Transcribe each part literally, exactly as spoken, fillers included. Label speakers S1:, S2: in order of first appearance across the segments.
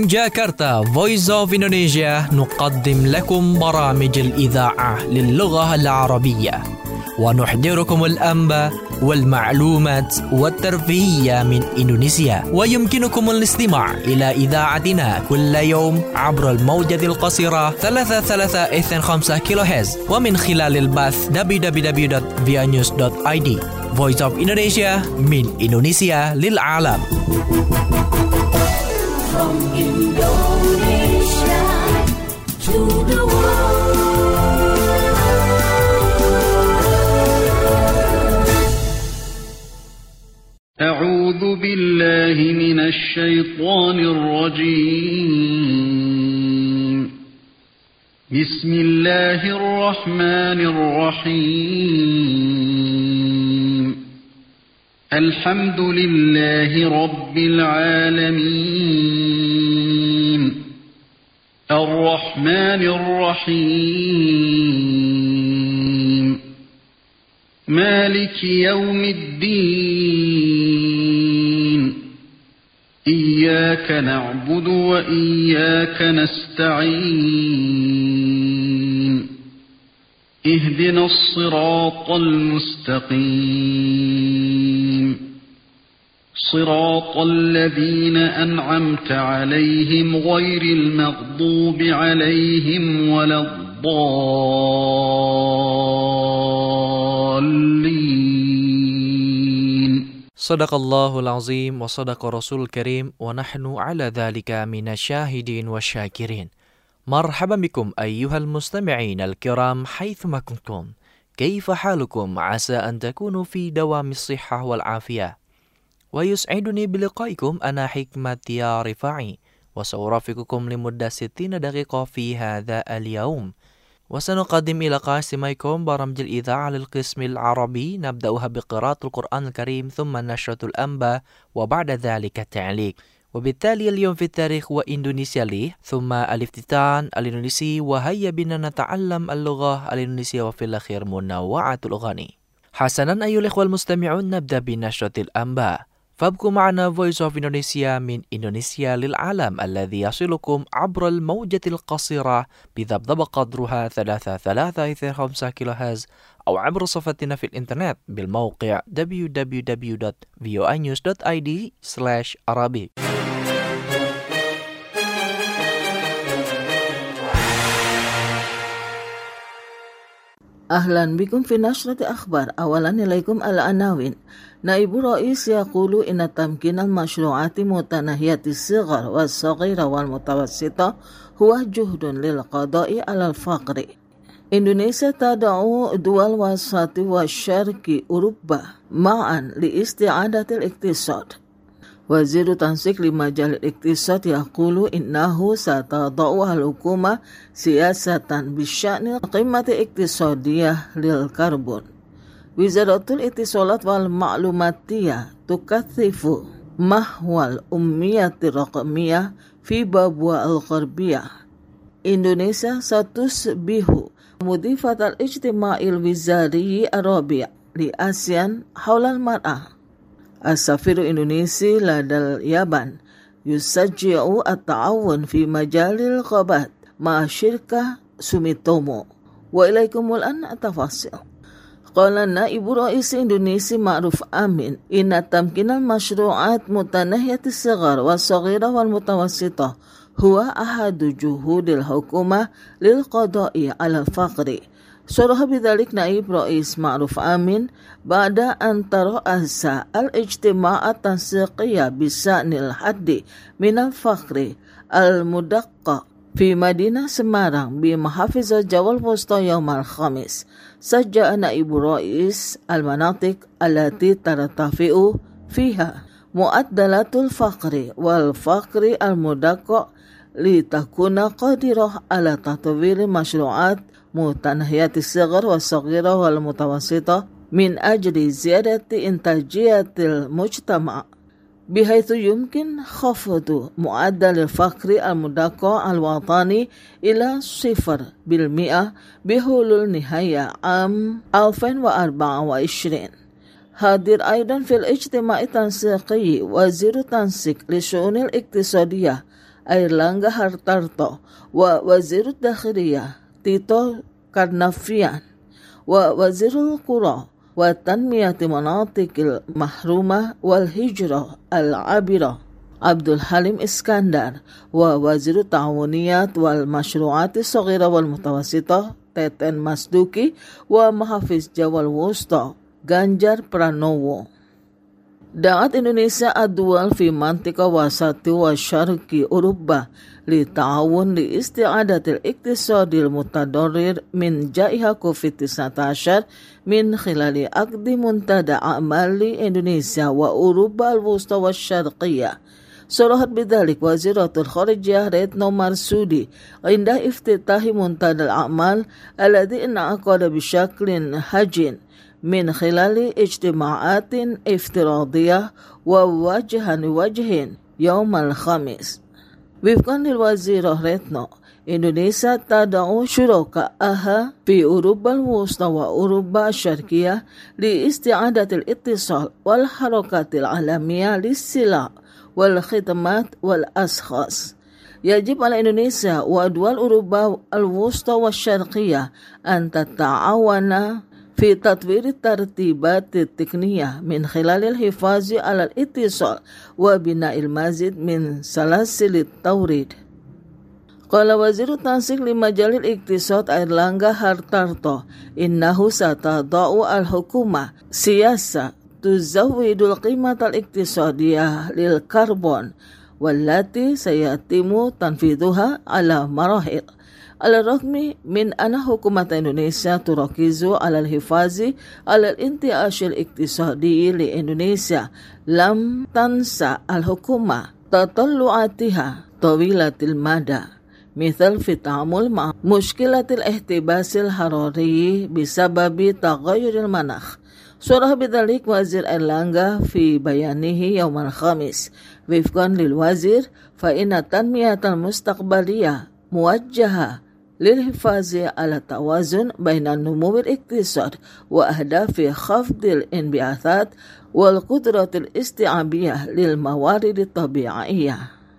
S1: جاكرتا Voice of Indonesia نقدم لكم برامج الإذاعة للغة العربية ونحضركم الأنباء والمعلومات والترفيهية من إندونيسيا، ويمكنكم الاستماع إلى إذاعتنا كل يوم عبر الموجة القصيرة ثلاثة ثلاثة اثنين خمسة كيلو هرتز ومن خلال البث دبليو دبليو دبليو دوت via news دوت آي دي. Voice of Indonesia من إندونيسيا للعالم.
S2: From Indonesia to the world.
S3: أعوذ بالله من الشيطان الرجيم. بسم الله الرحمن الرحيم. الحمد لله رب العالمين. الرحمن الرحيم. مالك يوم الدين. إياك نعبد وإياك نستعين. اهدنا الصراط المستقيم. صراط الذين أنعمت عليهم غير المغضوب عليهم ولا الضالين.
S1: صدق الله العظيم وصدق رسول الكريم ونحن على ذلك من الشاهدين والشاكرين. مرحبا بكم أيها المستمعين الكرام حيثما كنتم. كيف حالكم؟ عسى أن تكونوا في دوام الصحة والعافية. ويسعدني بلقائكم أنا حكمة يا رفاعي، وسأرافقكم لمدة ستين دقيقة في هذا اليوم، وسنقدم إلى قاسميكم برامج الإذاعة للقسم العربي. نبدأها بقراءة القرآن الكريم ثم نشرة الأنباء وبعد ذلك التعليق. وبالتالي اليوم في التاريخ وإندونيسيا لي، ثم الافتتان الإندونيسي، وهيا بنا نتعلم اللغة الإندونيسية وفي الأخير منوعة الأغاني. حسنا أيها الإخوة المستمعون، نبدأ بنشرة الأنباء، فابقوا معنا Voice of Indonesia من إندونيسيا للعالم الذي يصلكم عبر الموجة القصيرة بضبط قدرها ثلاثة ثلاثة اثنين خمسة كيلو هرتز أو عبر صفحتنا في الإنترنت بالموقع دبليو دبليو دبليو دوت فيو آي نيوز دوت آي دي سلاش عربي.
S4: أهلا بكم في نشرة أخبار. أولا إليكم العناوين. نائب الرئيس يقول إن تمكين المشروعات متناهية الصغر والصغيرة والمتوسطة هو جهد للقضاء على الفقر. إندونيسيا تدعو دول وسط والشرق أوروبا معا لاستعادة الاقتصاد. وزير تنسيق لمجال الاقتصاد يقول إنه ستضع الحكومة سياسة بشأن القمة الاقتصادية للكربون. وزارة الاتصالات والمعلوماتية تكثف محو الأمية الرقمية في بابوا الغربية. إندونيسيا ستصبح مضيفة الاجتماع الوزاري الرابع لآسيان حول المرأة. السفير الإندونيسي لدى اليابان يشجع التعاون في مجال الغابات مع شركة سوميتومو. وإليكم الآن التفاصيل. قال نائب رئيس إندونيسيا معروف أمين إن تمكين المشروعات متناهية الصغر والصغيرة والمتوسطة هو أحد جهود الحكومة للقضاء على الفقر. صرح بذلك نائب رئيس معروف أمين بعد أن ترأس الاجتماع التنسيقي بشأن الحد من الفقر المدقق في مدينة سمارang بمحافظة جوا الوسطى يوم الخميس. سجل نائب رئيس المناطق التي ترتفع فيها معدلات الفقر والفقر المدقق لتكون قادرة على تطوير مشروعات متناهية الصغر والصغيرة والمتوسطة من أجل زيادة إنتاجية المجتمع، بحيث يمكن خفض معدل الفقر المدقق الوطني إلى صفر بالمئة بحلول نهاية عام ألفين وأربعة وعشرين. حاضر أيضا في الاجتماع التنسيقي وزير التنسيق للشؤون الاقتصادية Airlangga Hartarto, wa Wazirud Dakhiliyah Tito Karnavian, wa Wazirul Qura wa Tanmiyati Manatikil Mahrumah wal Hijrah Al-Abirah Abdul Halim Iskandar, wa Wazirut Ta'awuniyat wal Mashru'ati Saghira wal Mutawasitah Teten Masduki, wa Mahafiz Jawal Wusta Ganjar Pranowo. دعت إندونيسيا الدول في منطقة وسط وشرق أوروبا للتعاون لاستعادة الاقتصاد المتضرر من جائحة كوفيد تسعة عشر من خلال عقد منتدى أعمال إندونيسيا وأوروبا الوسطى والشرقية. صرحت بذلك وزيرة الخارجية ريتنو مارسودي عند افتتاح منتدى الأعمال الذي انعقد بشكل هجين من خلال اجتماعات افتراضية ووجها لوجه يوم الخميس. وفقا للوزيرة ريتنو، إندونيسيا تدعو شركائها في أوروبا الوسطى وأوروبا الشرقية لاستعادة الاتصال والحركات العالمية للسلع والخدمات والأشخاص. يجب على إندونيسيا ودول أوروبا الوسطى والشرقية أن تتعاون في تطوير الترتيبات التقنية من خلال الحفاظ على الاتصال وبناء المزيد من سلاسل التوريد. قال وزير التنسيق لمجال الاقتصاد أيرلانغا هارتارتو إنه ستضع الحكومة سياسة تزود القيمة الاقتصادية للكربون والتي سيتم تنفيذها على مراحل. على الرغم من أن حكومة إندونيسيا تركز على الحفاظ على الانتعاش الاقتصادي لإندونيسيا، لم تنسى الحكومة تطلعاتها طويلة المدى، مثل في التعامل مع مشكلة الاحتباس الحراري بسبب تغير المناخ. صرح بذلك وزير أيرلانغا في بيانه يوم الخميس. وفقا للوزير، فإن التنمية المستقبلية موجهة للحفاظ على التوازن بين النمو الاقتصادي وأهداف خفض الانبعاثات والقدرة الاستيعابية للموارد الطبيعية.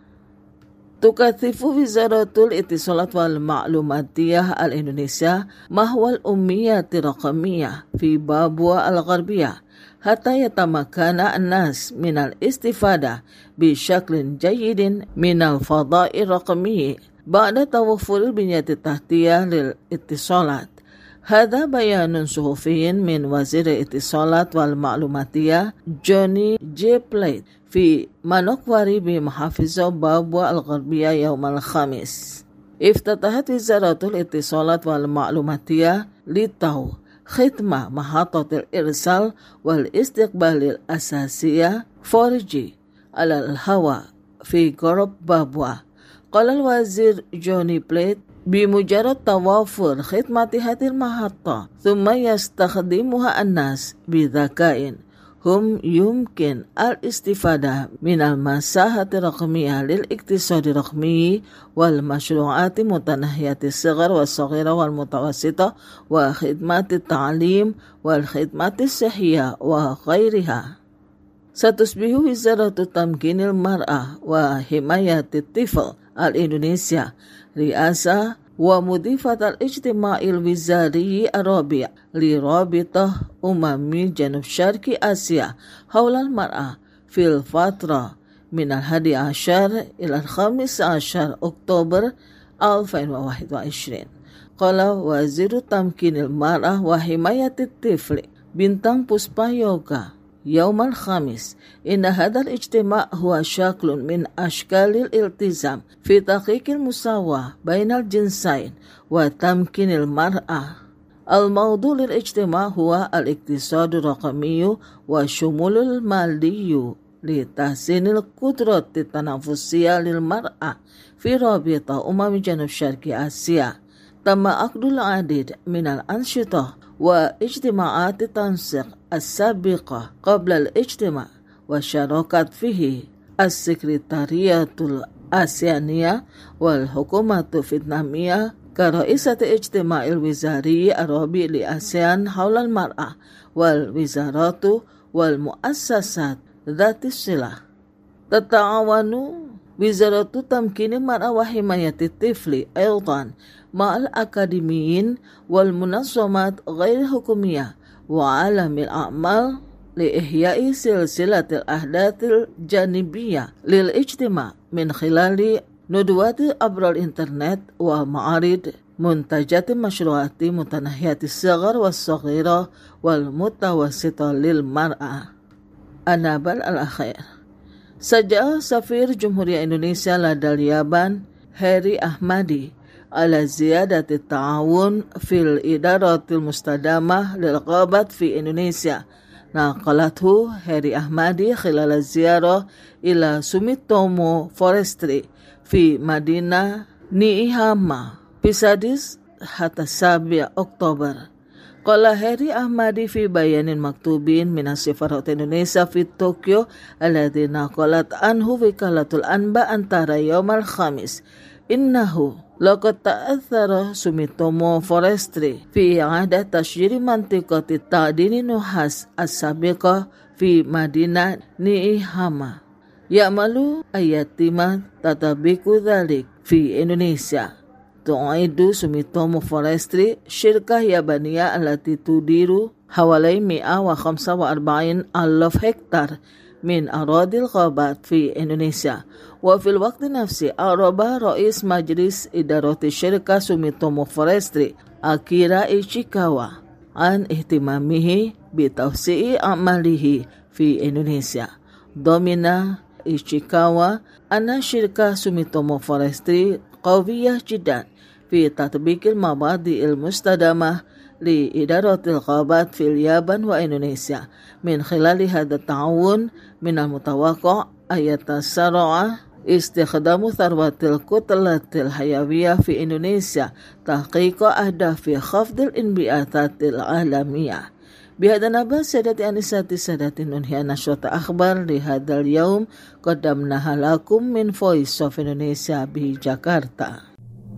S4: تكثف وزارة الاتصالات والمعلوماتية الإندونيسية محور الأمية الرقمية في بابوا الغربية حتى يتمكن الناس من الاستفادة بشكل جيد من الفضاء الرقمي بعد توفر البنية التحتية للاتصالات. هذا بيان صحفي من وزير الاتصالات والمعلوماتية جوني جي بليد في مانوكواري بمحافظة بابوا الغربية يوم الخميس. افتتحت وزارة الاتصالات والمعلوماتية للتو خدمة محطة الإرسال والاستقبال الأساسية فور جي على الهواء في غرب بابوا. قال الوزير جوني بليد بمجرد توافر خدمة هذه المحطة ثم يستخدمها الناس بذكاء، هم يمكن الاستفادة من المساحة الرقمية للاقتصاد الرقمي والمشروعات متناهية الصغر والصغيرة والمتوسطة وخدمات التعليم والخدمات الصحية وغيرها. ستصبح وزارة تمكين المرأة وحماية الطفل الإندونيسيا رئاسة ومضيفة الاجتماع الوزاري الرابع لرابطة أمم جنوب شرق آسيا حول المرأة في الفترة من الحادي عشر إلى الخامس عشر أكتوبر ألفين وواحد وعشرين. قال وزير تمكين المرأة وحماية الطفل بنتان بوسبايوغا يوم الخميس إن هذا الاجتماع هو شكل من أشكال الالتزام في تحقيق المساواة بين الجنسين وتمكين المرأة. الموضوع للاجتماع هو الاقتصاد الرقمي وشمول المالي لتحسين القدرة التنافسية للمرأة في رابطة أمم جنوب شرق آسيا. تم عقد العديد من الأنشطة واجتماعات التنسيق السابقة قبل الاجتماع، وشاركت فيه السكرتارية الآسيانية والحكومة الفيتنامية كرئيسة الاجتماع الوزاري الرابع لآسيان حول المرأة والوزارات والمؤسسات ذات الصلة. تتعاون وزارة تمكين المرأة وحماية الطفل أيضا مع الأكاديميين والمنظمات غير الحكومية وعالم الأعمال لإحياء سلسلة الأحداث الجانبية للاجتماع من خلال ندوات عبر الإنترنت ومعارض منتجات مشروعات متناهية الصغر والصغيرة والمتوسطة للمرأة. Anabal al-Akhair. Sejak Safir Jumhuriyah Indonesia lada Yaban Heri Ahmadi ala ziyadati ta'awun fil idaratil mustadamah lil ghabat fi Indonesia. Naqalathu Heri Ahmadi khilal ziyarah ila Sumitomo Forestry fi Madinah Niihama Pisadis hatta sabia Oktober. Qala Heri Ahmadi fi bayanin maktubin min Safarat Indonesia fi Tokyo alladhi naqalat anhu wikalatul anba antara yaumal khamis innahu laqad ta'athara Sumitomo Forestry fi i'ada tashyir mantiqati ta'dini nuhas as-sabiqah fi Madinah Niihama ya'malu ayatima tatabiku dhalik fi Indonesia. Tu'aidu Sumitomo Forestry syirkah yabaniyah allati tudiru hawalai mi'a wa khamsa wa arba'in alaf hektar min aradil ghabat fi Indonesia. Wa fil waqti nafsi araba Rais Majlis Idarati Syirkah Sumitomo Forestry Akira Ichikawa an ihtimamihi bitawsi'i amalihi fi Indonesia. Domina Ichikawa anna syirkah Sumitomo Forestry qawiyah jiddan fi tatbiqil mabadi'il mustadamah li idaratil ghabat fil Yaban wa Indonesia min khilali hadha ta'awun min al-mutawaqqa' ayatasarra'a istikhdamu tharwatil kutlatil hayawiyah fi Indonesia tahqiqa ahdafi khafdil inbi'atatil alamiyah. Bihada nabas sadati anisati sadati nunhiya nashrata akhbar li hadal yaum qaddamnaha lakum min Voice of Indonesia bi Jakarta.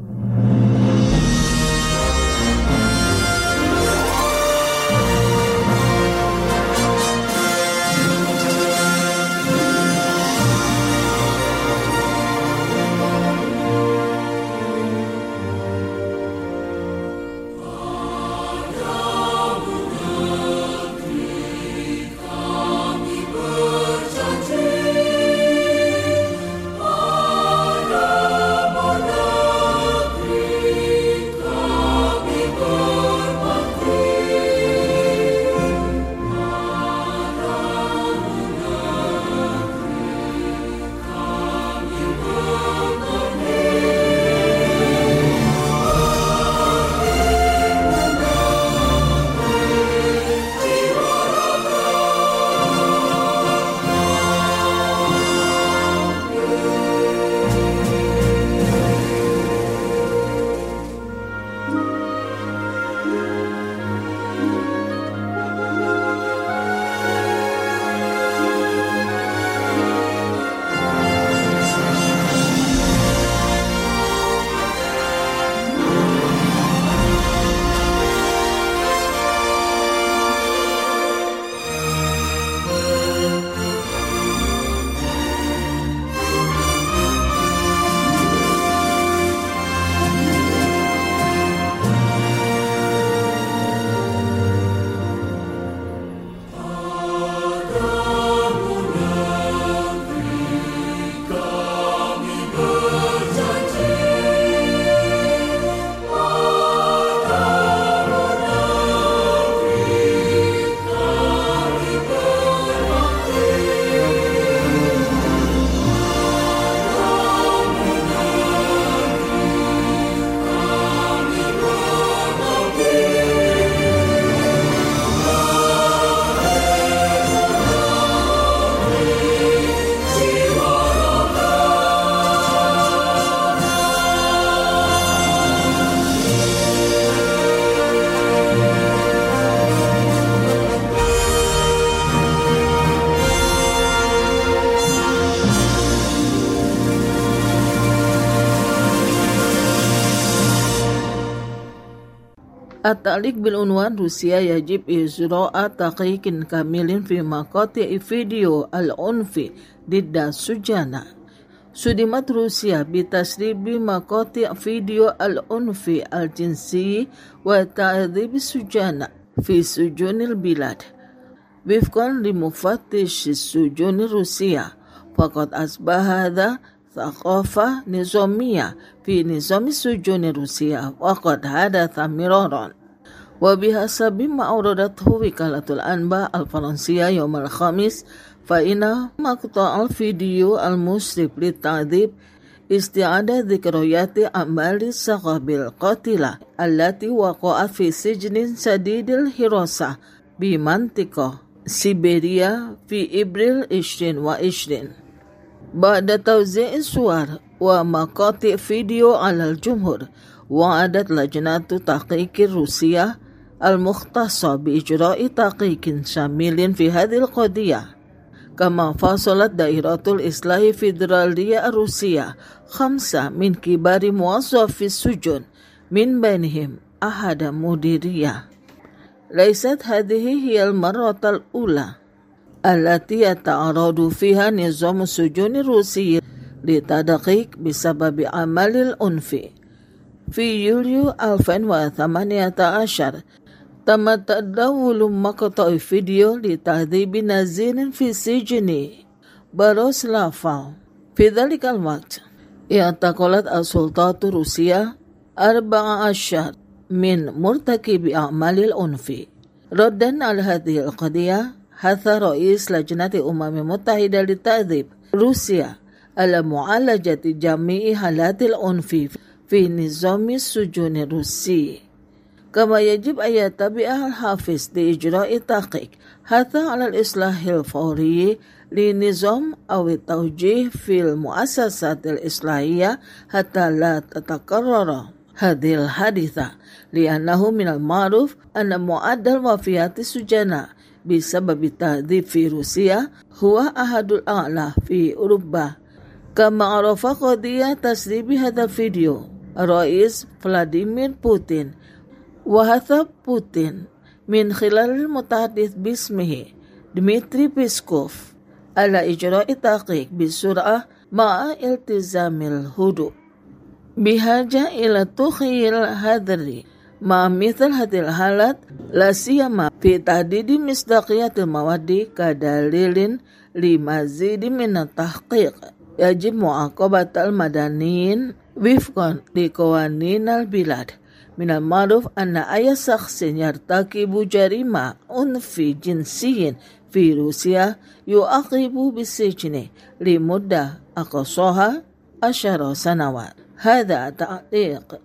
S4: At-ta'liq bil unwan Rusia yajib izra'a taqiqin kamilin fi maqati' video al-unfi didda sujana سُدمت روسيا بتسريب مقاطع فيديو العنف الجنسي وتعذيب السجناء في سجون البلاد. وفقا لمفتش السجون الروسية، فقد أصبح هذا ثقافة نظامية في نظام السجون الروسية وقد حدث مرارا. وبحسب ما أوردته وكالة الأنباء الفرنسية يوم الخميس، فإن مقطع الفيديو المشرف للتعذيب استعاد ذكريات أعمال الثقاب القاتلة التي وقعت في سجن شديد الحراسة بمنطقة سيبيريا في أبريل ألفين وعشرين. بعد توزيع الصور ومقاطع فيديو على الجمهور، وعدت لجنة تحقيق الروسية المختصة بإجراء تحقيق شامل في هذه القضية. كما فصلت دائرة الإصلاح الفيدرالية الروسية خمسة من كبار موظفي السجون، من بينهم أحد مديرية. ليست هذه هي المرة الأولى التي يتعرض فيها نظام السجون الروسي للتدقيق بسبب أعمال العنف. في يوليو ألفين وثمانية عشر تم تداول مقطع فيديو لتعذيب نازين في سجن بروسلافا. في ذلك الوقت اعتقلت السلطات الروسية أربعة عشر من مرتكب أعمال العنف. ردا على هذه القضية، حث رئيس لجنة الأمم المتحدة للتعذيب روسيا على معالجة جميع حالات العنف في نظام السجون الروسي. كما يجب أن يتبع الحافز لإجراء تحقيق حتى على الإصلاح الفوري للنظام أو التوجيه في المؤسسات الإصلاحية حتى لا تتكرر هذه الحادثة، لأنه من المعروف أن معدل وفيات السجناء بسبب التعذيب في روسيا هو أحد الأعلى في أوروبا. كما عرف قضية تسريب هذا الفيديو الرئيس فلاديمير بوتين، وحث بوتين من خلال المتحدث باسمه ديمتري بيسكوف على إجراء تحقيق بسرعة مع التزام الهدوء، بحاجة إلى تخيل حذري مع مثل هذه الحالات، لا سيما في تحديد مصداقية المواد كدليل لمزيد من التحقيق. يجب معاقبة المدنيين وفقا لقوانين البلاد. من المعروف أن أي شخص يرتكب جريمة عنف جنسي في روسيا يعاقب بالسجن لمدة أقصاها عشر سنوات. هذا تعليق.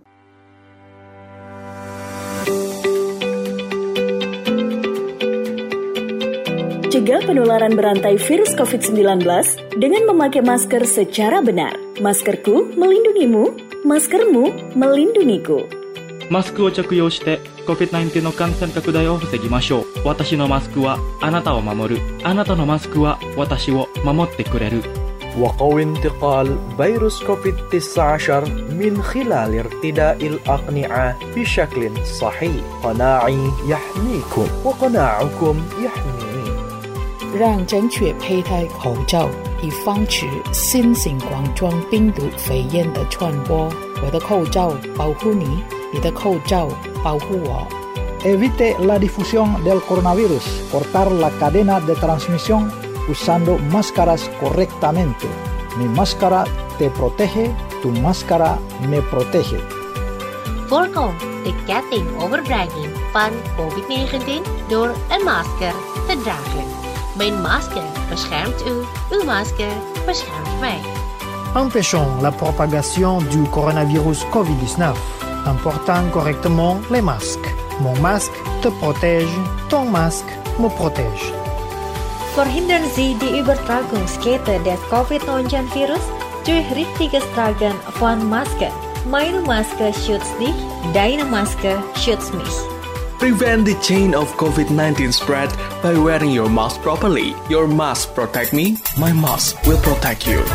S5: Cegah penularan berantai virus covid sembilan belas dengan memakai masker secara benar. Maskerku melindungimu, maskermu melindungiku.
S6: マスクを着用して コビッドナインティーン の感染拡大を防ぎましょう。私のマスクはあなたを守る。あなたのマスクは私を守ってくれる。
S1: وقوي انتقال فيروس كوفيد تسعة عشر من خلال ارتداء الأقنعة بشكل صحيح. قناعي يحميكم وقناعكم يحميني.
S7: 让正确佩戴口罩，以防止新型冠状病毒肺炎的传播。我的口罩保护你，你的口罩保护我。
S8: Evite la difusión del coronavirus. Cortar la cadena de transmisión usando máscaras correctamente. Mi máscara te protege, tu máscara me protege.
S9: Voorkom de ketting overbrenging van covid negentien door een masker te dragen. Mijn masker beschermt u, uw masker beschermt mij.
S10: Empêchons la propagation du coronavirus covid dix-neuf en portant correctement les masques. Mon masque te protège, ton masque me protège.
S11: Verhindern Sie die Übertragungskette des covid neunzehn virus durch richtiges Tragen von Masken. Meine Maske schützt dich, deine Maske schützt mich.
S12: Prevent the chain of covid nineteen spread by wearing your mask properly. Your mask protect me, my mask will protect you.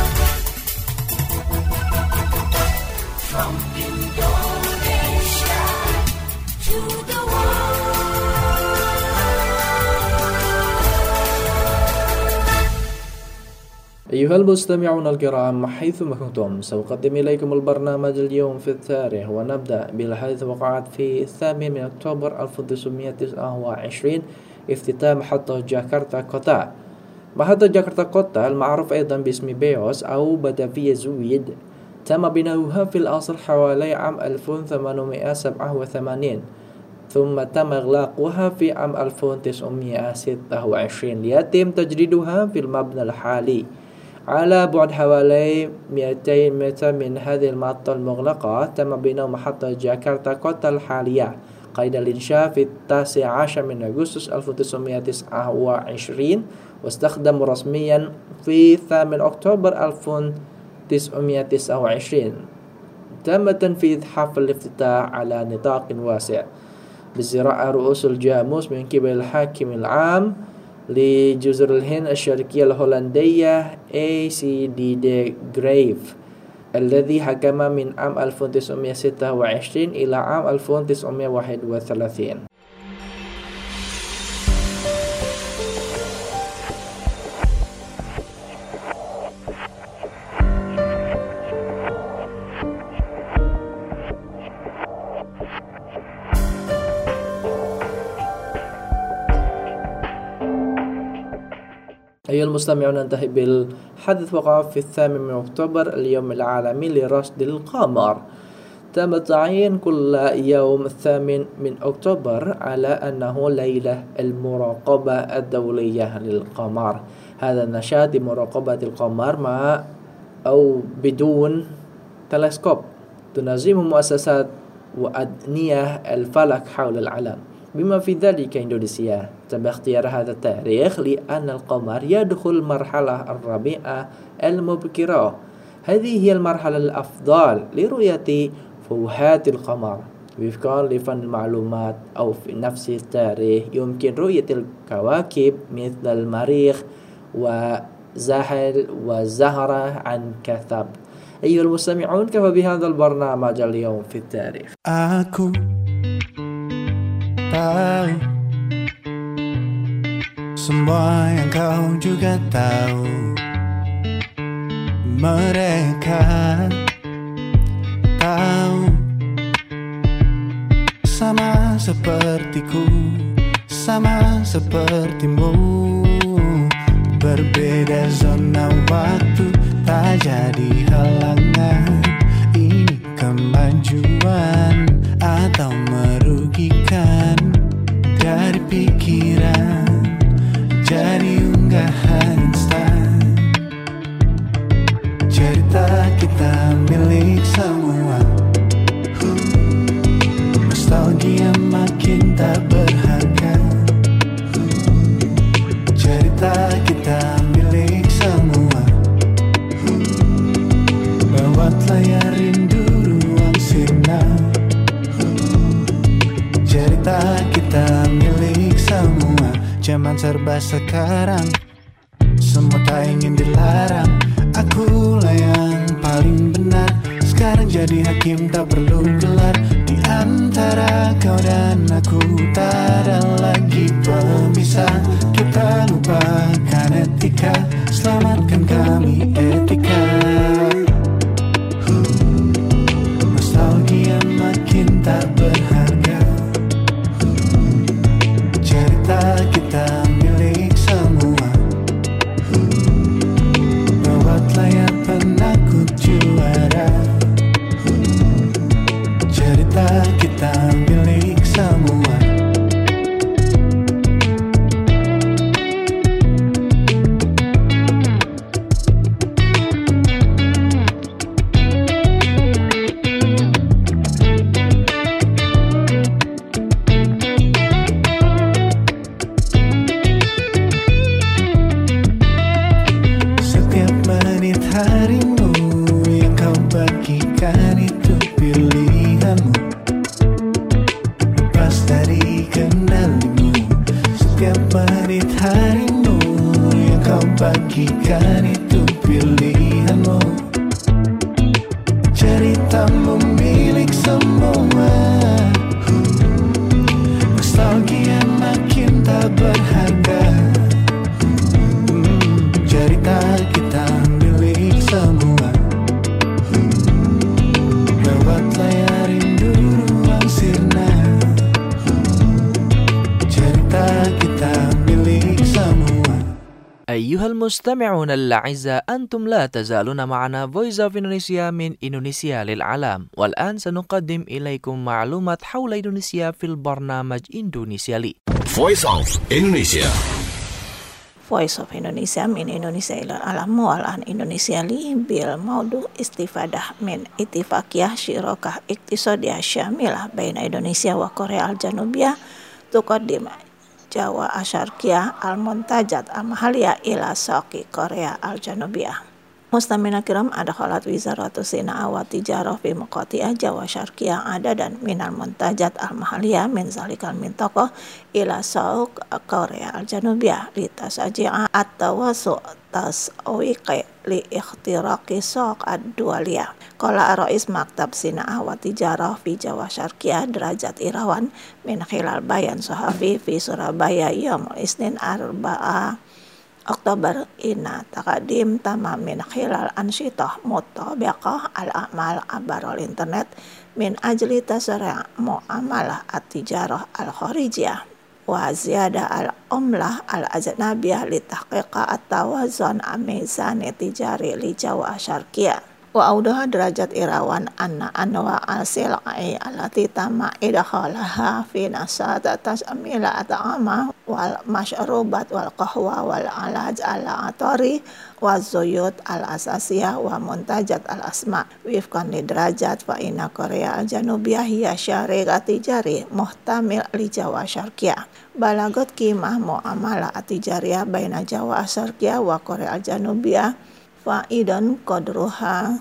S2: From Indonesia.
S1: أيها المستمعون الكرام حيثما كنتم سأقدم إليكم البرنامج اليوم في التاريخ ونبدأ بالحديث وقعت في الثامن من أكتوبر ألف وتسعمائة وتسعة وعشرين افتتاح محطة جاكرتا كوتا. محطة جاكرتا كوتا المعروف أيضا باسم بيوس أو باتافيا زويد تم بناؤها في الأصل حوالي عام ألف وثمانمائة وسبعة وثمانين ثم تم إغلاقها في عام ألف وتسعمائة وستة وعشرين ليتم تجديدها في المبنى الحالي على بعد حوالي مئتين متر من هذه المحطة المغلقة. تم بناء محطة جاكرتا كوتا الحالية قيد الإنشاء في التاسع عشر من أغسطس ألف وتسعمائة وتسعة وعشرين واستخدم رسميا في الثامن أكتوبر ألف وتسعمائة وتسعة وعشرين. تم تنفيذ حفل الافتتاح على نطاق واسع بزراعة رؤوس الجاموس من قبل الحاكم العام لجزر الهند الشرقية الهولندية إيه سي دي دي غريف الذي حكم من عام ألف وتسعمائة وستة وعشرين إلى عام ألف وتسعمائة وواحد وثلاثين. أيها المستمعون ننتهي بالحدث وقع في الثامن من أكتوبر اليوم العالمي لرصد القمر. تم تعيين كل يوم الثامن من أكتوبر على أنه ليلة المراقبة الدولية للقمر. هذا النشاط لمراقبة القمر مع أو بدون تلسكوب تنظم مؤسسات وأدنية الفلك حول العالم بما في ذلك إندونيسيا. تم اختيار هذا التاريخ لأن القمر يدخل المرحلة الرابعة المبكرة. هذه هي المرحلة الأفضل لرؤية فوهات القمر. وفقا لفن المعلومات أو في نفس التاريخ يمكن رؤية الكواكب مثل المريخ وزحل وزهرة عن كثب. أيها المستمعون كفى بهذا البرنامج اليوم في التاريخ.
S13: Aku tahu semua yang kau juga tahu. Mereka tahu sama sepertiku, sama sepertimu. Berbeda zona waktu tak jadi halangan. Ini kemajuan atau merugikan. Dari pikiran jadi unggahan instan. Cerita kita milik semua. Nostalgia makin tak berharga. Cerita kita milik semua. Lewat layar rindu ruang sirna. Cerita kita milik semua. Zaman serba sekarang, semua tak ingin dilarang. Akulah yang paling benar. Sekarang jadi hakim tak perlu gelar. Di antara kau dan aku tak ada lagi pemisah. Kita lupakan etika, selamatkan kami etika. Nostalgia makin tak berharga. Cerita kita milik semua. Lewat layar penakut juara. Cerita kita milik semua. Setiap menit harimu yang kau bagikan itu pilihanmu. Lepas dari kendalimu. Setiap menit harimu yang kau bagikan itu pilihanmu. Ceritamu milik semua. Nostalgia makin tak berharga. hmm, Cerita kita
S1: المستمعون الأعزاء أنتم لا تزالون معنا Voice of Indonesia من إندونيسيا للعالم والآن سنقدم إليكم معلومات حول إندونيسيا في البرنامج إندونيسيا لي
S14: Voice of Indonesia
S15: Voice of Indonesia min Indonesia ila alam mualan Indonesia li bil maudu istifadah min itifakiyah syirokah iktisodiyah syamilah baina Indonesia wa Korea al-Janubiyah tuqaddim Jawa Asyarkiyah al-Muntajat al-Mahaliyah ila Saqi Korea al-Janubiyah. Mustamina kiram ada khalat wizaratu sina'ah wa tijarah fi muqati'ah Jawa Syarkiyah ada dan minal muntajat al-mahaliyah min zalikal mintokoh ila Saqi Korea al-Janubiyah li tasaji'a at-tawasu tas'awiqi li ikhtiraqi Saqi ad-dualiyah. Qala Rais Maktab Sina'ah wa Tijarah fi Jawa Syarkiyah Derajat Irawan min khilal bayan sahafi fi Surabaya Yaumul Isnin Arba'a Oktober ina takadim tamam min khilal ansyitah mutabiqah al-amal abarol internet min ajli tasara' mu'amalah at-tijarah al-kharijiyah wa ziyada al-umlah al-ajnabiyah li tahqiqa at-tawazun amizani tijari li Jawa Syarkiyah. Wa audaha derajat irawan anna anwa al-silai alati tama idakhalaha fi nasat tas'amila at'ama wal masyrubat wal qahwa wal alaj al-atari wa zuyut al-asasiyah wa muntajat al-asma wifkan li derajat fa inna Korea al-Janubiyah hiya syarikat tijari muhtamil li Jawa Syarkiyah balagot kimah mu'amalah at-tijariyah baina Jawa Syarkiyah wa Korea al-Janubiyah Faidan qadruha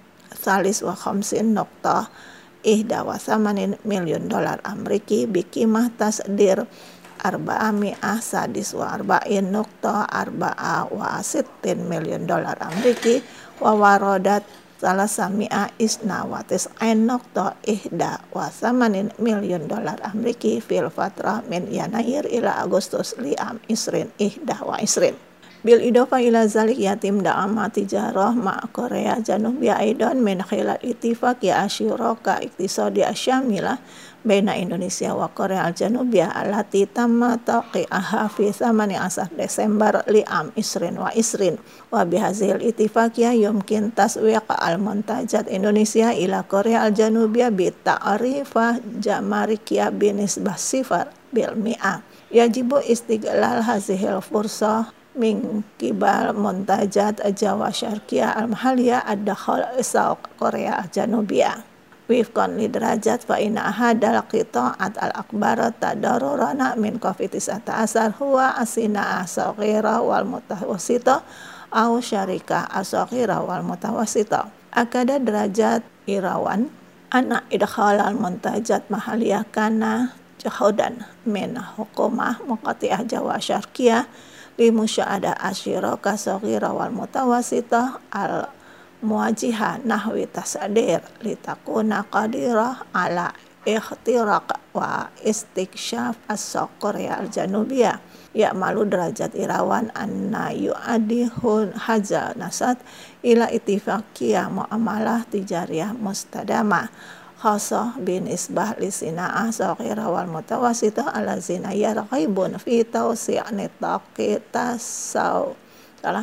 S15: salis wa khamsin nokta ihda wa samanin miliun dolar Ameriki bikimah tasdir arba'a mi'ah sadis wa arba'in nokta arba'a wa sittin miliun dolar Ameriki wa warodat salasa mi'ah isna wa tis'ain nokta ihda wa samanin miliun dolar Ameriki fil fatrah min Yanair ila Agustus li'am isrin ihda wa isrin. Bil idofa ila zalik yatim da'ama tijarah ma' Korea Janubiyah aidan min khilal ittifaq ya asyuraka iktisadi asyamilah baina Indonesia wa Korea al-Janubiyah allati tamma taqi'aha fi thamani asar Desember li'am isrin wa isrin wa bihazil ittifaqiyah yumkin taswiq al-muntajat Indonesia ila Korea al-Janubiyah bi ta'rifah jamarikiyah binisbah sifar bil mi'ah yajibu istiglal hazihil fursah min kibal muntajat Jawa Syarkiyah al-Mahaliyah ad-dakhal Saqi Korea al-Janubiyah wifqan li derajat fa inna hadal qita'at al-akbar tadarurana min covid sembilan belas huwa asina as-saghira wal mutawassita aw syarikah as-saghira wal mutawassita akada derajat irawan ana idkhal al-muntajat mahaliyah kana jahudan min hukumah muqati'ah Jawa Syarkiyah li musya'ada asyiraka saghira wal mutawassitah al muwajihah nahwi tasadir li takuna qadirah ala ikhtiraq wa istiksyaf as-Saqi Korea al-Janubiyah ya malu derajat irawan anna yu'adihun haja nasat ila ittifaqiyah muamalah tijariyah mustadamah khasah bin isbah li sina'ah saghira wal mutawassitah allazina yarghaibun fi tawsi'an taqi tasaw salah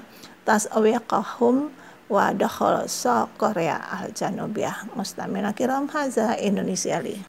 S15: tasawiqahum wa dakhal Saqi Korea al-Janubiyah. Mustamina kiram haza Indonesia li.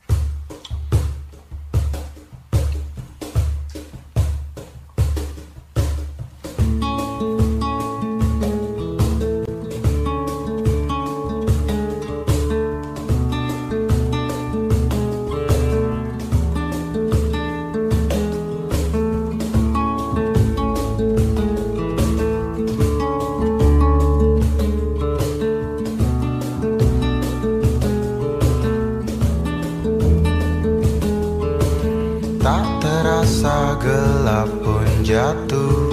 S16: Gelap pun jatuh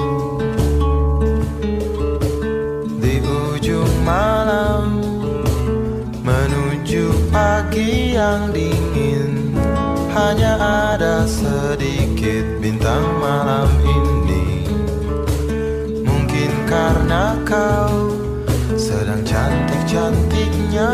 S16: di ujung malam menuju pagi yang dingin hanya ada sedikit bintang malam ini mungkin karena kau sedang cantik-cantiknya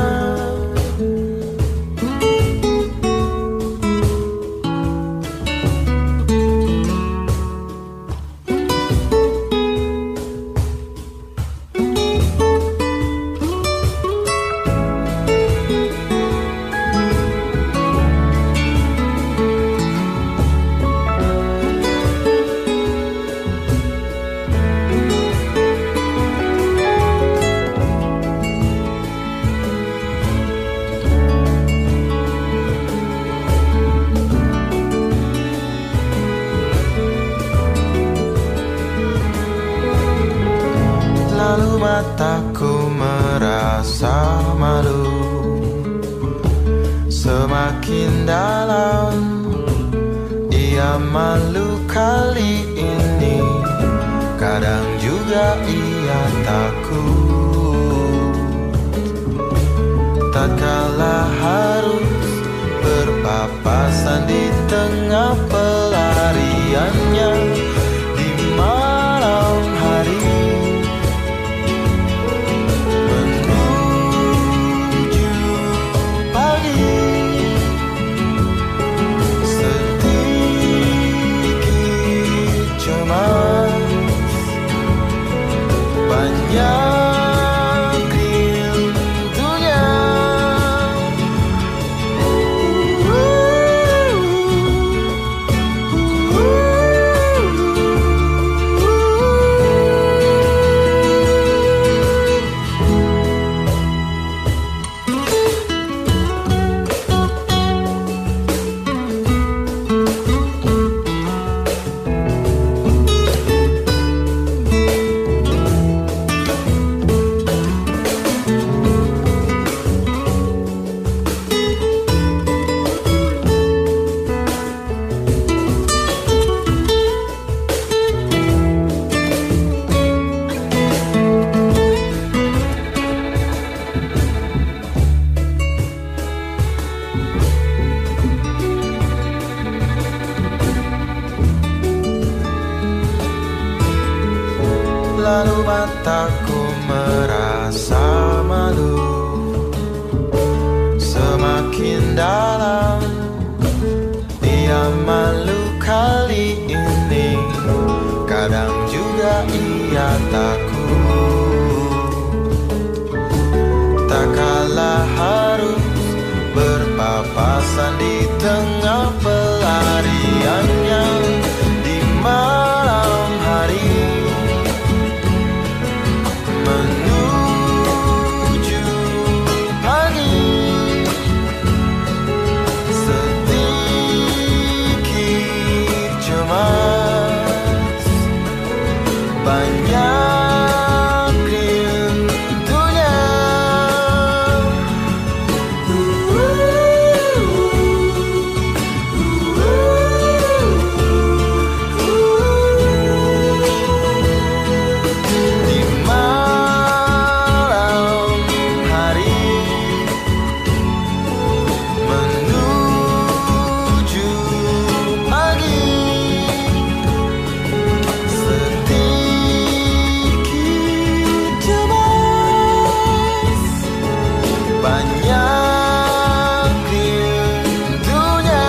S16: aku merasa malu. Semakin dalam ia malu kali ini, kadang juga ia takut. Tak kalah harus berpapasan di tengah pelariannya di malam hari menuju pagi. Sedikit cemas, banyak rindunya. Lalu mataku merasa malu. Semakin dalam ia malu kali ini, kadang juga ia takut. Tak kalah harus berpapasan di tengah pelariannya di malam hari menuju pagi. Sedikit cemas, banyak rindunya. Di malam hari menuju pagi. Sedikit cemas, banyak rindunya.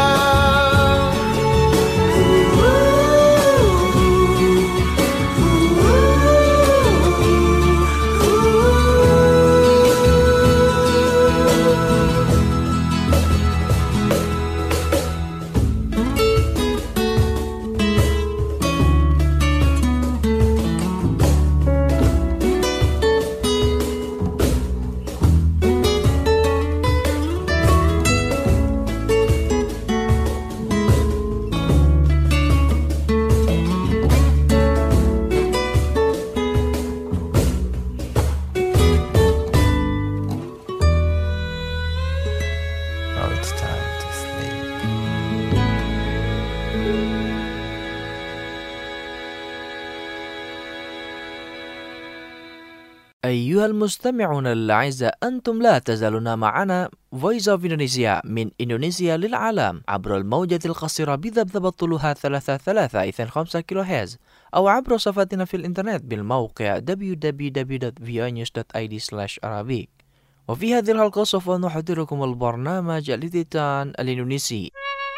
S16: Now it's time to sleep.
S1: أيها المستمعون الأعزاء، أنتم لا تزالون معنا Voice of Indonesia من إندونيسيا للعالم عبر الموجة القصيرة بذبذبة طولها ثلاثة ثلاثة إثنين خمسة كيلو هرتز، أو عبر صفحتنا في الإنترنت بالموقع دبليو دبليو دبليو دوت في أي نيوز دوت آي دي سلاش أرابيك. وفي هذه الحلقة سوف نحضركم البرنامج الاذاعي الإندونيسي.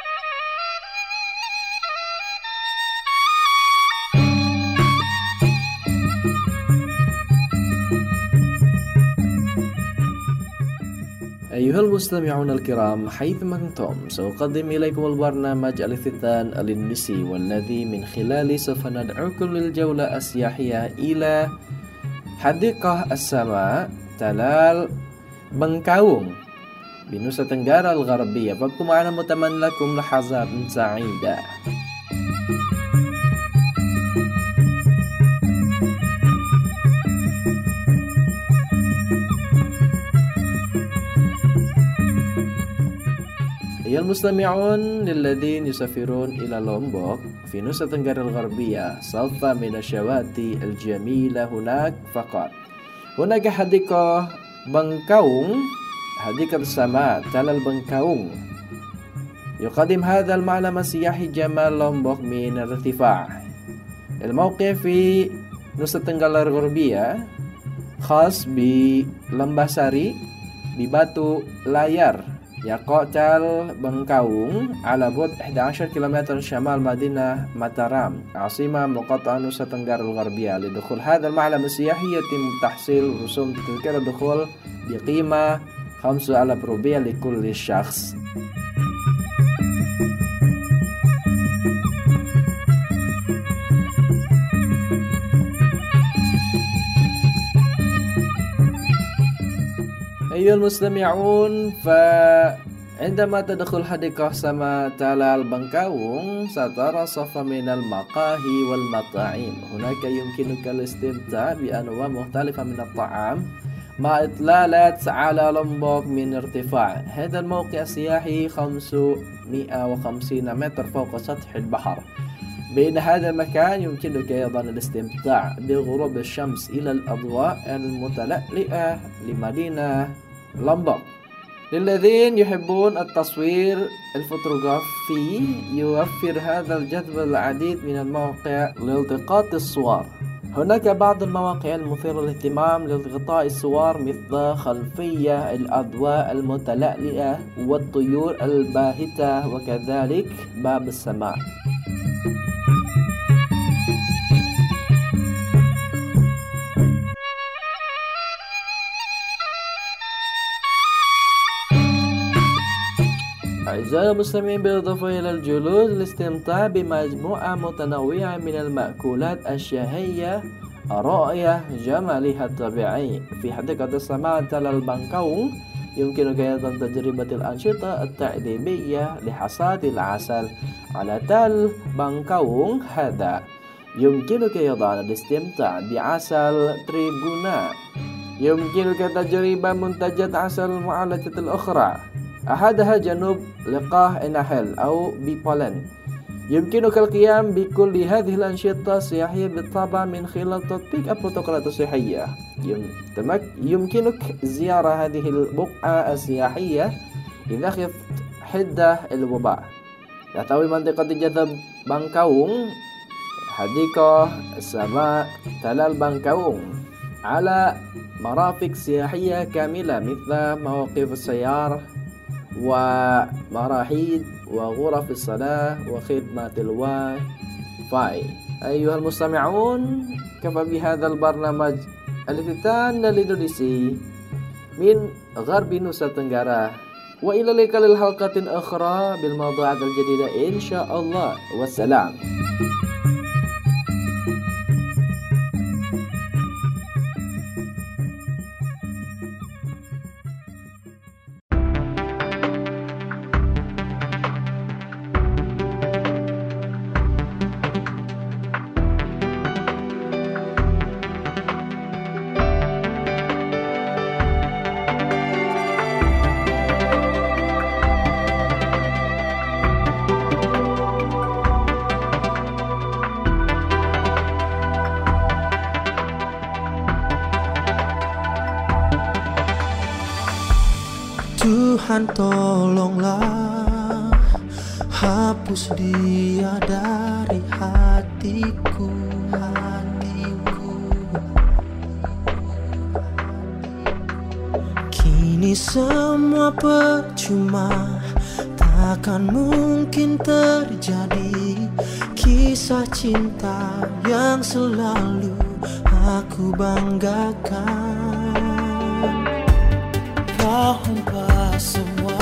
S1: أيها المستمعون الكرام حيثما كنتم، سأقدم إليكم البرنامج الاذاعي الإندونيسي، والذي من خلاله سوف ندعوكم للجولة السياحية إلى حديقة السماء تلال بنكاوم بنص تنغارا الغربية. فابقوا معنا متمنى لكم لحظات سعيدة. أيها المستمعون للذين يسافرون إلى لومبوك في نصف تنغر الغربية سوف من الشواطئ الجميلة هناك فقط. هناك حديقة بنكاونغ، حديقة السماء تل البنكاونغ. يقدم هذا المعلم السياحي جمال لومبوك من الارتفاع. الموقع في نصف تنغر الغربية خاص بلembah Sari بباتو لاير يقع تل بنكاونغ على بعد أحد عشر كيلومتر شمال مدينة ماتارام عاصمة مقاطعة نصف تنغر الغربية. لدخول هذا المعلم السياحي يتم تحصيل رسوم تذكرة الدخول بقيمة خمسة آلاف روبية لكل شخص. أيها المستمعون، فعندما تدخل حديقة سما تل البنكاونغ سترى صفا من المقاهي والمطاعم. هناك يمكنك الاستمتاع بأنواع مختلفة من الطعام مع إطلالات على لومبوك من ارتفاع. هذا الموقع السياحي خمسمائة وخمسين متر فوق سطح البحر. بين هذا المكان يمكنك أيضا الاستمتاع بغروب الشمس إلى الأضواء المتلألئة لمدينة لومبوك. للذين يحبون التصوير الفوتوغرافي يوفر هذا الجدول العديد من المواقع لالتقاط الصور. هناك بعض المواقع المثيرة للاهتمام لالتقاط الصور مثل خلفية الأضواء المتلألئة والطيور الباهتة وكذلك باب السماء. أعزائي المستمعين، بالإضافة إلى الجلوس للاستمتاع بمجموعة متنوعة من المأكولات الشهية رؤية جمالها الطبيعي في حديقة السماء تل البنكاونغ. يمكنك أيضا تجربة الأنشطة التأديبية لحصاد العسل على تل بنكاونغ هذا. يمكنك أيضا الاستمتاع بعسل تريبونا. يمكنك تجربة منتجات عسل المعالجة الأخرى، أحدها جنوب لقاح النحل أو بيبولن. يمكنك القيام بكل هذه الأنشطة السياحية بالطبع من خلال تطبيق البروتوكولات الصحية. يمكنك زيارة هذه البقعة السياحية إذا خفت حدة الوباء. تحتوي منطقة جذب بنكاونغ حديقة السماء تل البنكاونغ على مرافق سياحية كاملة مثل مواقف السيارة ومراحيض وغرف الصلاة وخدمة الواي فاي. أيها المستمعون، كفى بهذا البرنامج الافتتان الإندونيسي من غرب نوسا تنغرا، وإلى اللقاء الحلقة أخرى بالموضوعات الجديدة إن شاء الله، والسلام.
S13: Tuhan tolonglah hapus dia dari hatiku, hatiku. Kini semua percuma, takkan mungkin terjadi kisah cinta yang selalu aku banggakan. Kau hampa semua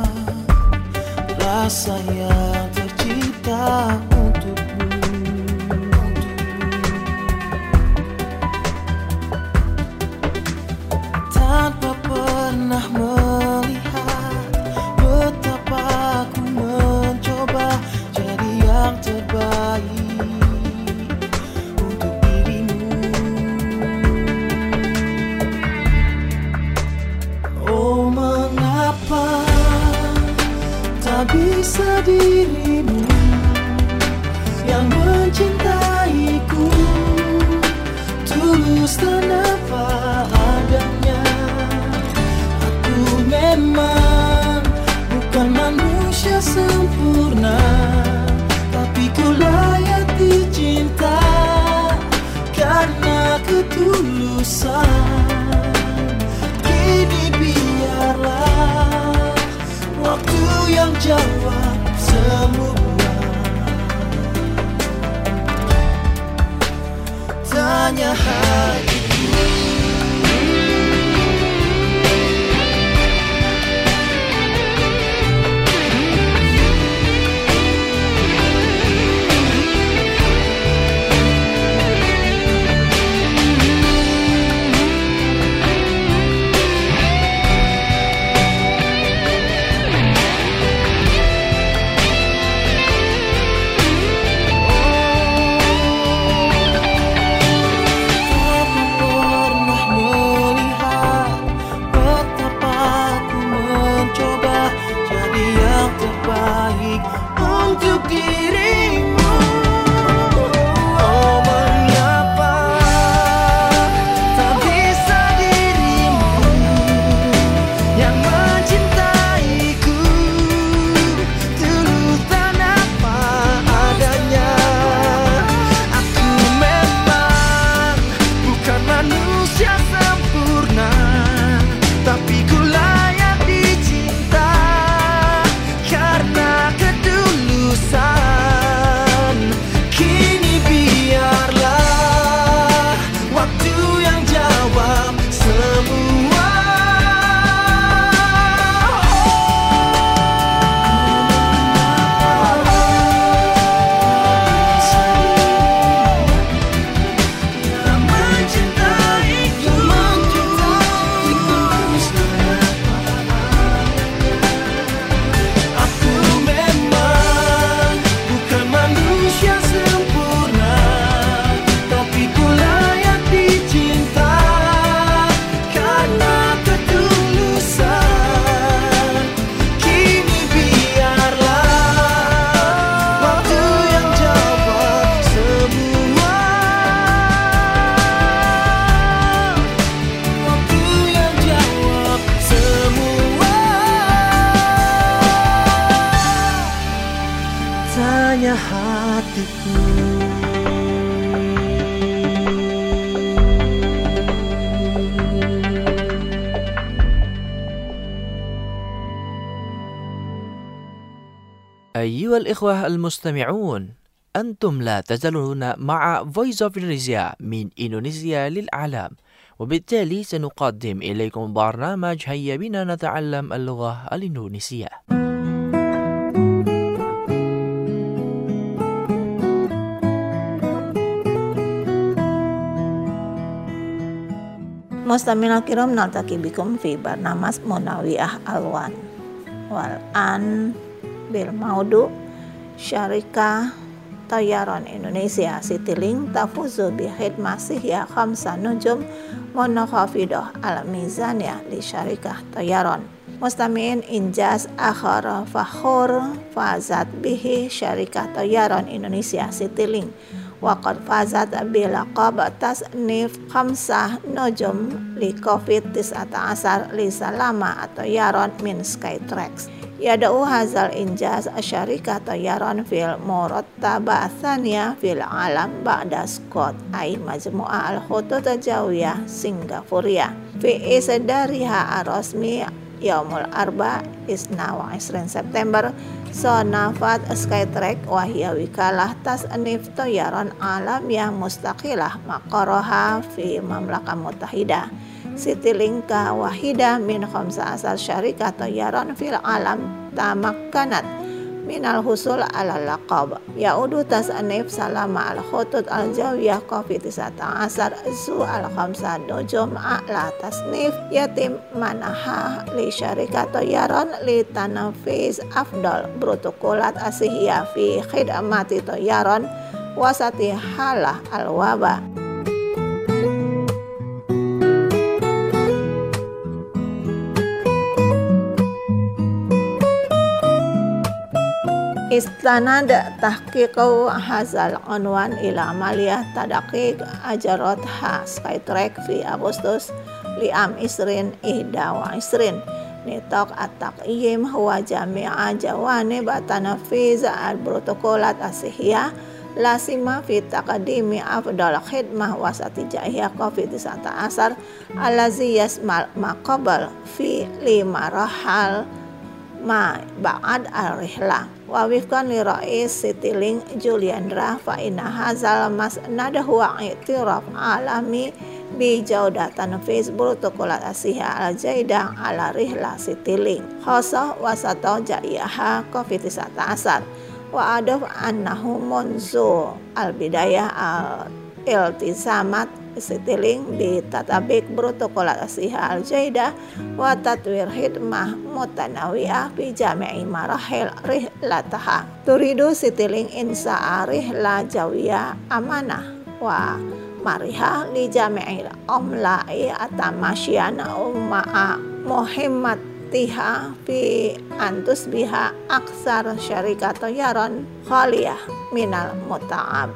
S13: rasa yang tercipta untukmu. Tanpa pernah melihat betapa aku mencoba jadi yang terbaik untuk dirimu. Oh, mengapa tak dirimu yang mencintaiku tulus tanpa adanya. Aku memang bukan manusia sempurna, tapi ku layak dicinta karena ketulusan. Kini biarlah waktu yang jawab semua. Tanya hatiku.
S1: أيها الإخوة المستمعون، أنتم لا تزالون مع Voice of Indonesia من إندونيسيا للعالم، وبالتالي سنقدم إليكم برنامج هيا بنا نتعلم اللغة الإندونيسية.
S15: Mustamil kiram naltaki bikum fi barnamas Munawiyah Alwan wal an bil maudu syarikah Tayaran Indonesia Citylink tafuzu bi khidmah sihya khamsa nujum monokhafidah al mizaniyah li syarikah Tayaran. Mustami'in injas akhar fakhur fazat bihi syarikah Tayaran Indonesia Citylink waqad fazat bilaqab tasnif khamsah nujum li covid sembilan belas li salama Tayaran min Skytrax. Yada'u hazal injaz syarikah Tayaran fil murattaba thaniya fil alam ba'da Scott ay majmu'ah al-khutut jawiyah Singapuria fi isdariha arasmi yaumul arba isna wa isrin September sonafat Skytrax wahya wikalah tasnif Tayaran alamiyah mustaqilah maqaraha fi Mamlakah Mutahidah. Citylink wahida min khamsa asal syarikah Tayaran fil alam tamakkanat minal husul ala laqab yaudu tasnif salama al khutut al jawiyah covid sembilan belas zu al khamsa nujum a'la tasnif yatim manaha li syarikah Tayaran li tanafiz afdal protokolat asihya fi khidmati Tayaran wasati halah al waba. Istanad tahqiqu hazal unwan ila amaliyah tadaqiq ajarot ha Skytrack fi Agustus liam isrin ihda wa isrin nitok at-taqyim huwa jami'a jawanib tanafiz al-protokolat asihiyah lasima fi taqdimi afdal khidmah wasatijahiyah covid sembilan belas allazi yasmal maqabal fi lima rahal ma ba'ad al-rihlah wa wifkan li rais Citylink Juliandra fa inna hazal masnad huwa i'tiraf alami bi jaudatan Facebook protokolat asihah al-jaidah ala rihlah Citylink khasah wasata jaiha covid sembilan belas wa adaf annahu munzu al-bidayah al-iltizamat Citylink bi tatabik protokolat asihah al-jaidah wa tatwir khidmah mutanawiyah fi jami'i marahil rihlataha turidu Citylink insa'a rihla jawiyah amanah wa mariha li jami'il omla'i atamasyian umma'a muhimmatiha fi antus biha aksar syarikat yaron khaliyah minal muta'ab.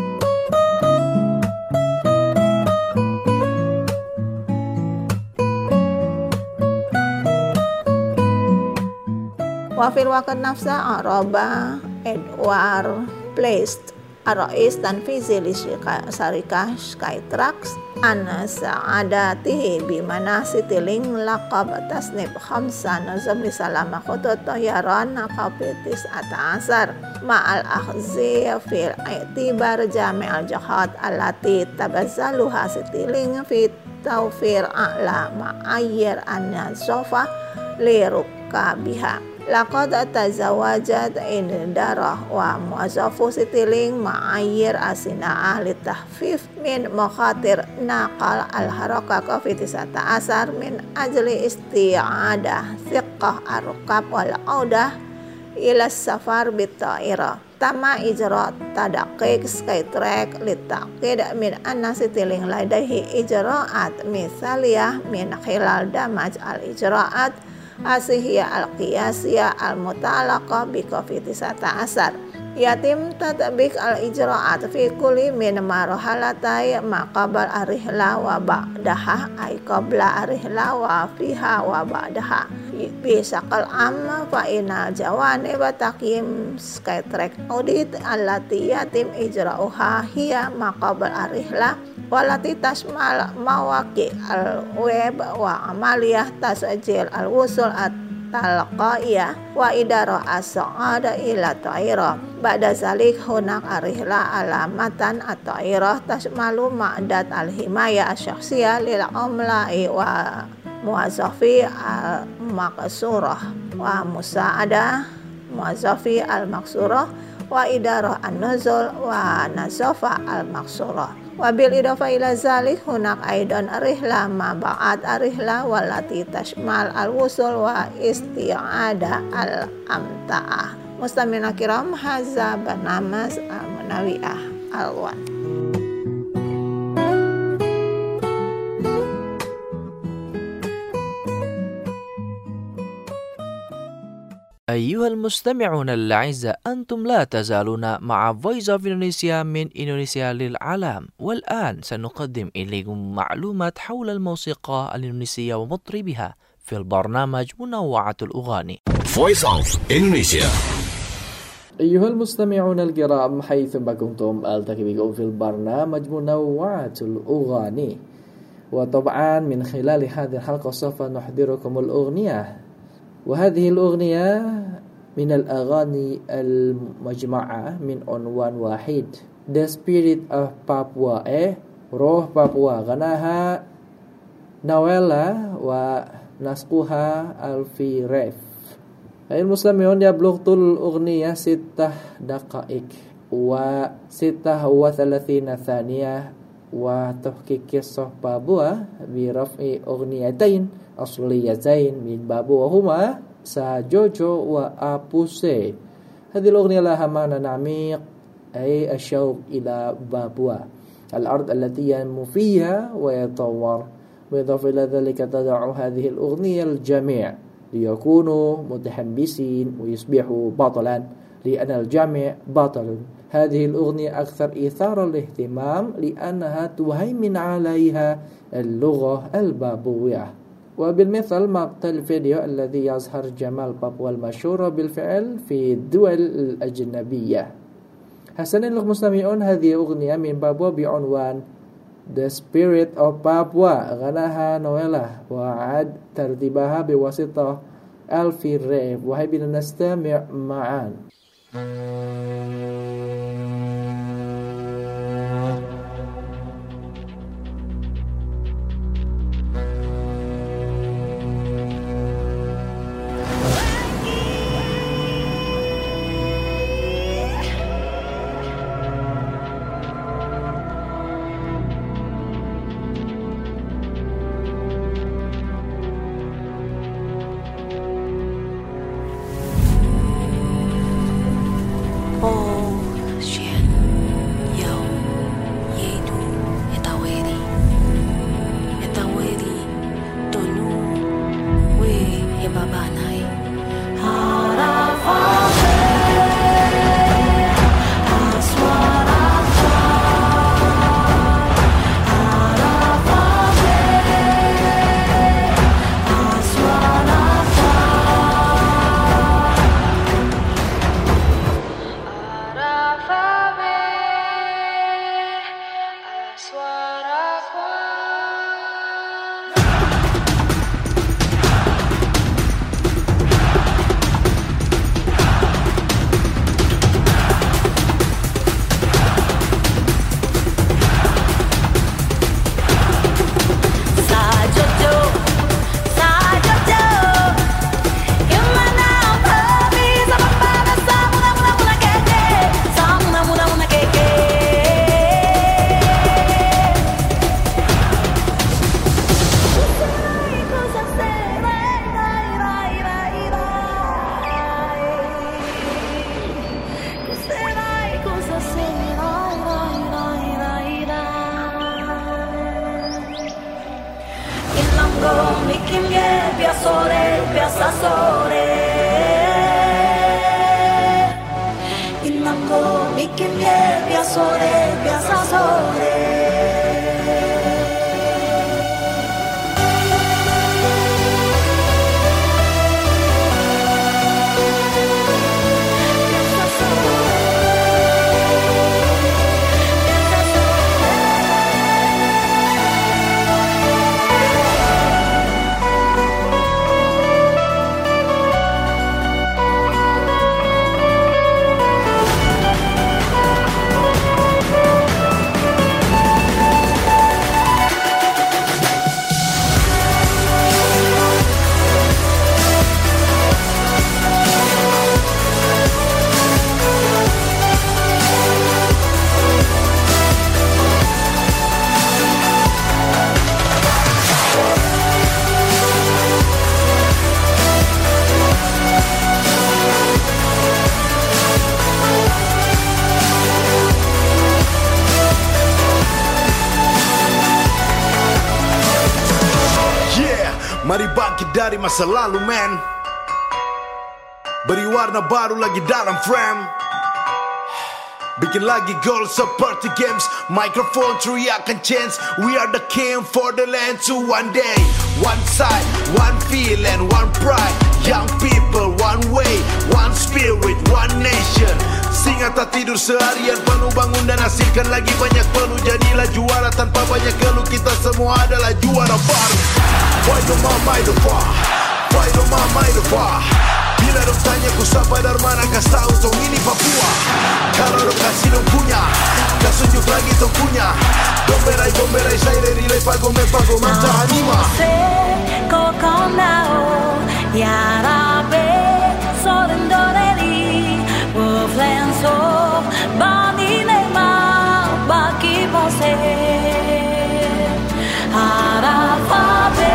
S15: Wafil waqt nafsa araba Edward placed Arais tanfizi li syarikah Skytrax ana sa'adatihi bimana Citylink laqab tasnib khamsa nazam li salama khutut tayaran kapitis atasar ma'al akhzi fil i'tibar jami'al jahat allati tabazzaluha Citylink fi tawfir a'la ma'ayyir anna sofa li rukabiha laqad tazawajat indarah wa muazzafu Citylink ma'ayyir asina'ah litahfif min makhatir naqal al-haraka covid sembilan belas min ajli isti'adah thiqah ar-rukab wal audah ila safar bit-ta'ira tama ijra tadaqiq Skytrack litaqid min anna Citylink ladaihi ijra'at misaliyah min khilal damaj al-ijra'at asihiyah al-qiyasiyah al-muta'alaqah bi covid sembilan belas yatim tatbik al-ijra'at fi kulli min marhalatai maqabal arihla wa ba'daha ay qabla arihla wa fiha wa ba'daha bi saqal amma fa ina jawani wa taqyim Skytrack audit allati yatim ijra'uha hiya maqabal arihla walati tasmal mawaqi al-web wa amaliyah tasjil al-wusul at-talqaiyah wa idara as-sa'ada ila ta'irah ba'da zalik hunak arihla alamatan at-ta'irah tasmalu ma'dat al-himayah as-syakhsiyah lil umla'i wa muazzafi al-maqsurah wa musa'adah muazzafi al-maqsurah wa idarah an-nuzul wa nazafa al-maqsurah wabil idafa ila zalik hunak aidan rihla ma ba'at arihla walati tashmal al-wusul wa isti'ada al-amta'ah. Mustamina kiram hadza barnamas al-munawiyah al-wan.
S1: أيها المستمعون الأعزاء أنتم لا تزالون مع Voice of Indonesia من إندونيسيا للعالم والآن سنقدم إليكم معلومات حول الموسيقى الإندونيسية ومطربها في البرنامج منوعة الأغاني
S14: Voice of Indonesia.
S17: أيها المستمعون الكرام حيثما كنتم ألتقي بكم في البرنامج منوعة الأغاني وطبعا من خلال هذه الحلقة سوف نحضركم الأغنية وهذه الأغنية من الأغاني المجموعة من عنوان واحد The Spirit of Papua eh روح بابوا غناها نويلا ونسقها الفيريف. أيها المستمعون يبلغ طول الأغنية ستة دقائق وستة وثلاثين ثانية وتحكي قصة بابوا برفع أغنيتين أصليتين من بابوا هما ساجوجو وأبوسي. هذه الأغنية لها معنى عميق أي الشوق إلى بابوا الأرض التي ينمو فيها ويتطور. بالإضافة إلى ذلك تدعو هذه الأغنية الجميع ليكونوا متحمسين ويصبحوا بطلا لأن الجمع باطل. هذه الأغنية أكثر إثارة للاهتمام لأنها تهيمن عليها اللغة البابوية. وبالمثل مقطع الفيديو الذي يظهر جمال بابوا المشهورة بالفعل في الدول الأجنبية. حسنا المستمعون، هذه أغنية من بابوا بعنوان The Spirit of Papua، غناها نويلا وعاد ترتيبها بواسطة ألفي ريف. وهي بنا نستمع معا.
S18: Mari bangkit dari masa lalu man, beri warna baru lagi dalam frame, bikin lagi goal seperti games. Microphone teriakan chance, we are the king for the land. To one day, one side, one feel and one pride. Young people, one way, one spirit, one nation. Singa tak tidur seharian, penuh bangun dan hasilkan lagi banyak peluh. Jadilah juara tanpa banyak keluh, kita semua adalah juara baru. Why do mama itu far? Why do mama itu far? Bila dong tanya ku siapa dari mana, kasih tahu tong ini Papua. Kalau dong kasih dong punya, kasih tunjuk lagi tong punya. Gomberai gomberai saya dari lepa gombe pago manta anima.
S2: Kokonao yarabe sorendoreli woflenso bani nema baki pose harafabe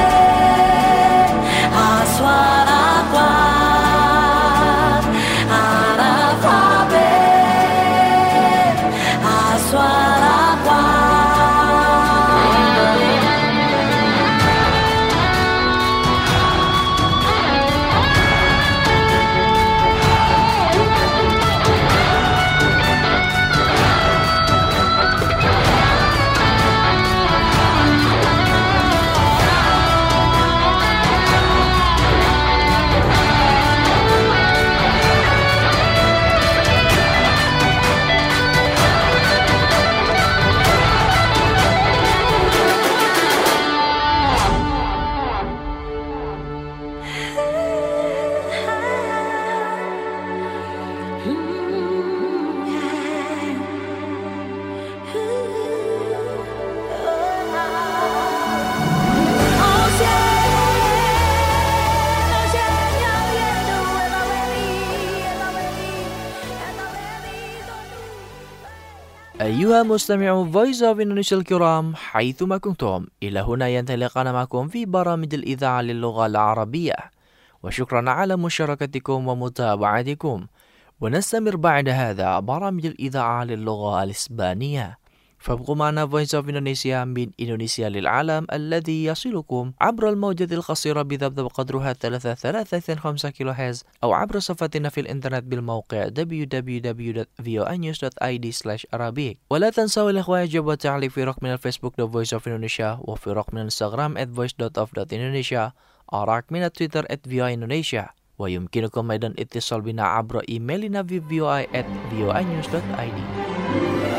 S2: aswara kwat harafabe aswara kwat
S1: أيها مستمعو Voice of Indonesia الكرام حيثما كنتم، إلى هنا ينطلقنا معكم في برامج الإذاعة للغة العربية، وشكرا على مشاركتكم ومتابعتكم. ونستمر بعد هذا برامج الإذاعة للغة الإسبانية، فابقوا معنا Voice of Indonesia من إندونيسيا للعالم الذي يصلكم عبر الموجة القصيرة بذبذب قدرها ثلاثة ثلاثة خمسة كيلو هرتز، أو عبر صفحتنا في الإنترنت بالموقع دبليو دبليو دبليو دوت فوa news دوت آي دي سلاش arabic. ولا تنسوا الإخوة يجب والتعليق في رقم من الفيسبوك The Voice of Indonesia، وفي رقم من الانستغرام at voice دوت of دوت indonesia، أراك من التويتر at voa indonesia. ويمكنكم أيضا اتصال بنا عبر إيميلنا في voa at voa news دوت آي دي.